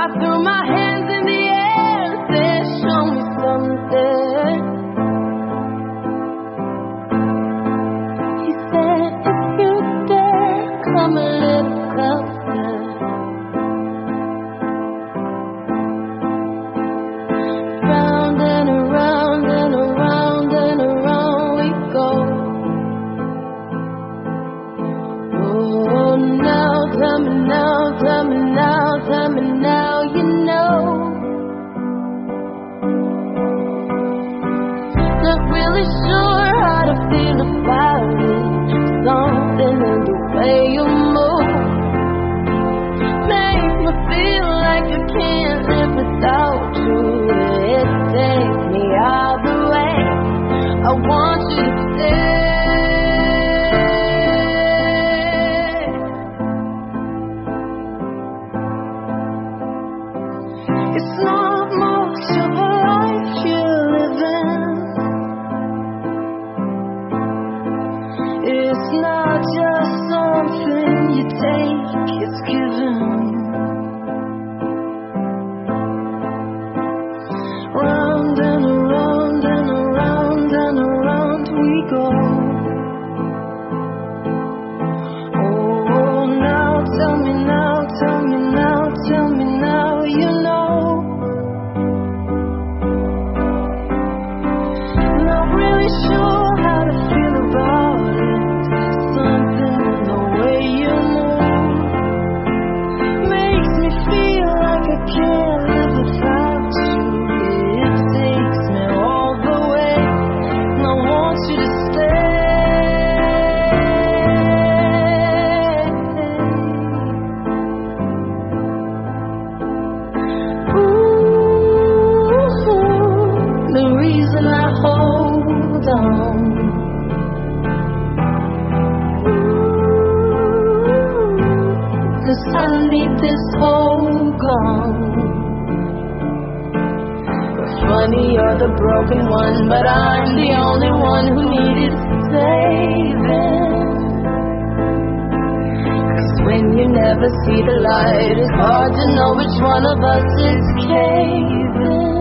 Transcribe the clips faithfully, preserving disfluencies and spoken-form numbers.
I threw my hands in the air and said, show me something. He said, if you dare, come a little closer. Round and around and around and around we go. Oh, now tell me now, tell me now, tell me now, you know. Not really sure how to feel about it. Something in the way you move makes me feel like I can't live without you. It takes me all the way. I want you to stay. It's not much of a life you're living. It's not just something you take, it's given. Round and around and around and around we go. Oh, now tell me now, tell me now, tell me now, you know. Not really sure how to feel about it. Something in the way you move makes me feel like I can't live without you. It takes me all the way, and I want you to stay. Ooh, the reason I hold on. Cause I need this whole gone. Funny, you're the broken one, but I'm the only one who needed saving. Cause when you never see the light, it's hard to know which one of us is caving.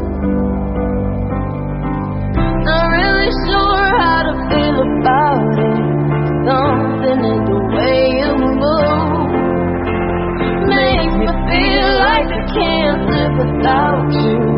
Not really sure how to feel about it. Something in the way you move makes me feel like I can't live without you.